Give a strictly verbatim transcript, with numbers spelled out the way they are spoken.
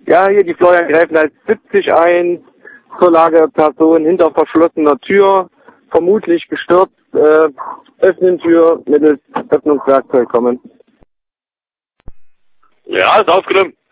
Ja, hier die Florian Gräfenheit siebzig ein, zur Lage Person hinter verschlossener Tür, vermutlich gestürzt, äh, öffnen Tür mittels Öffnungswerkzeug kommen. Ja, ist aufgenommen.